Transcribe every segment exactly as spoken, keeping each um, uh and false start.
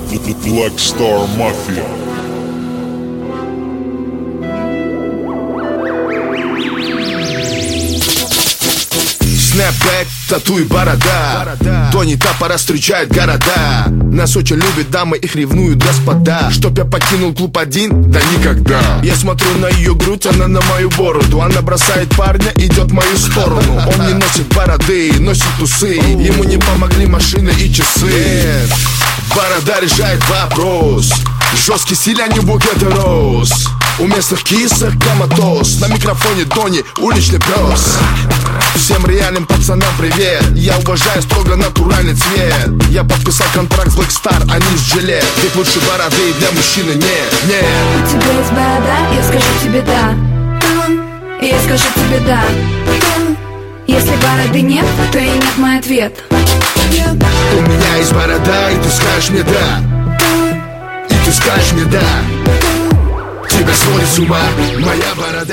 Black Star Mafia. Снэпбэк, тату и борода. Тони Тапора встречает города. Нас очень любят дамы, их ревнуют господа. Чтоб я покинул клуб один? Да никогда. Я смотрю на ее грудь, она на мою бороду. Она бросает парня, идет в мою сторону. Он не носит бороды, носит усы. Ему не помогли машины и часы. Нет, борода решает вопрос. Жесткий стиль, а не букет роз. У местных кисок коматоз. На микрофоне Тони, уличный пес. Всем реальным пацанам привет. Я уважаю строго натуральный цвет. Я подписал контракт с Black Star, а не с Жилет. Ведь лучше бороды для мужчины нет, нет. У тебя есть борода, я скажу тебе да. Я скажу тебе да. Если бороды нет, то и нет мой ответ. У меня есть борода, и ты скажешь мне да. И ты скажешь мне да. Тебя сводит с ума моя борода.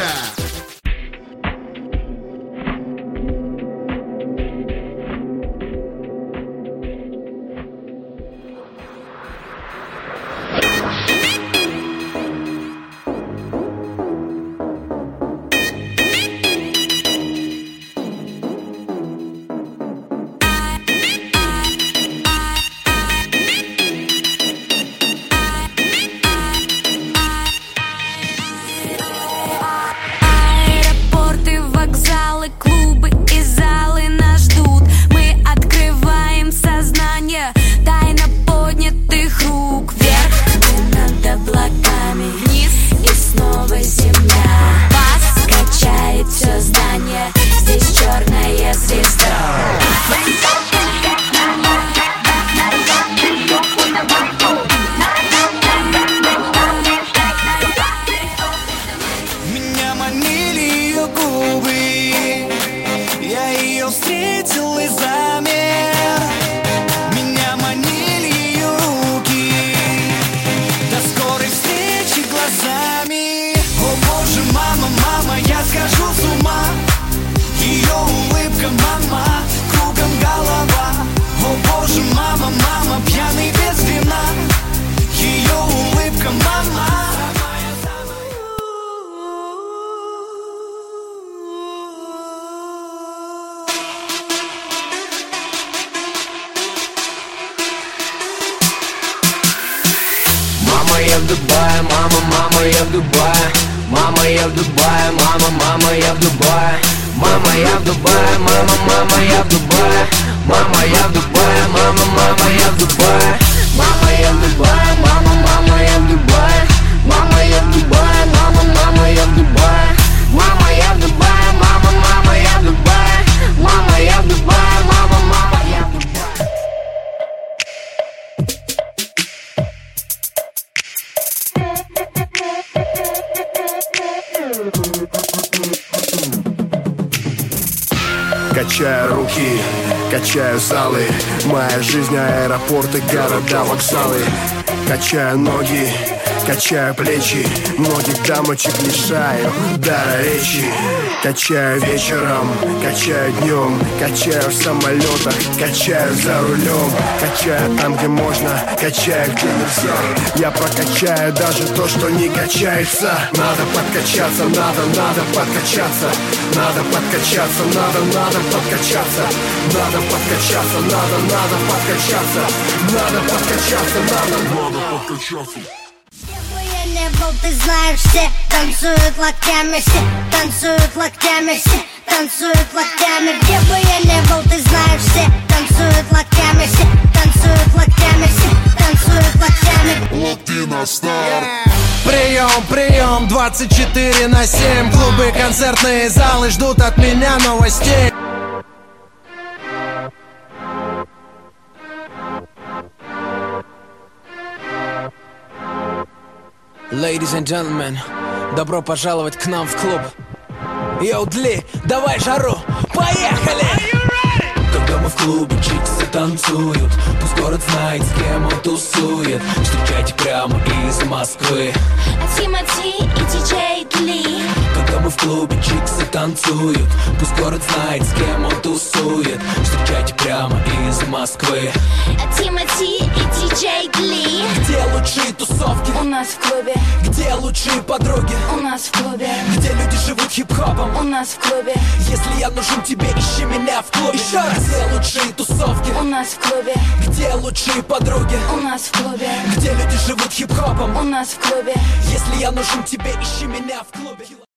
Мама, я в Дубае, мама, мама, я в Дубае. Мама, я в Дубае, мама, мама, я в Дубае. Мама, я в Дубае, мама, мама, я в Дубае. Мама, я в Дубае, мама, мама, я в Дубае. Мама, я в Дубае, мама, мама, я в Дубае. Мама, я в Дубае, мама, мама, я в Дубае. Мама, я в Дубае, мама, мама, я в Дубае. Мама, я в Дубае, мама, мама, я в Дубае. Качаю руки, качаю залы. Моя жизнь, аэропорты, города, вокзалы. Качаю ноги, качаю плечи. Многих дамочек лишаю дара речи. Качаю вечером, качаю днем. Качаю в самолетах, качаю за рулем. Качаю там, где можно, качаю, где нельзя. Я прокачаю даже то, что не качается. Надо подкачаться, надо, надо подкачаться. Надо подкачаться, надо, надо подкачаться. Надо подкачаться, надо, надо подкачаться. Надо подкачаться, надо, надо подкачаться. Ты знаешь, все танцуют локтями, все танцуют локтями, все танцуют локтями. Где бы я не был, ты знаешь, все танцуют локтями, все танцуют локтями, все танцуют локтями. Латино Стар. Прием, прием, двадцать четыре на семь. Клубы, концертные залы ждут от меня новостей. Ladies and gentlemen, добро пожаловать к нам в клуб. Йоу, Дли, давай жару, поехали! Когда мы в клубе, чиксы танцуют. Пусть город знает, с кем он тусует. Встречайте прямо из Москвы Тимати и диджей Дли. Когда мы в клубе, чиксы танцуют. Пусть город знает, с кем он тусует. Встречайте прямо из Москвы Тимати и диджей Дли. лучшие тусовки? У нас в клубе. Где лучшие подруги? У нас в клубе. Где люди живут хип-хопом? У нас в клубе. Если я нужен тебе, ищи меня в клубе. Еще раз. Где лучшие тусовки? У нас в клубе. Где лучшие подруги? У нас в клубе. Где люди живут хип-хопом? У нас в клубе. Если я нужен тебе, ищи меня в клубе.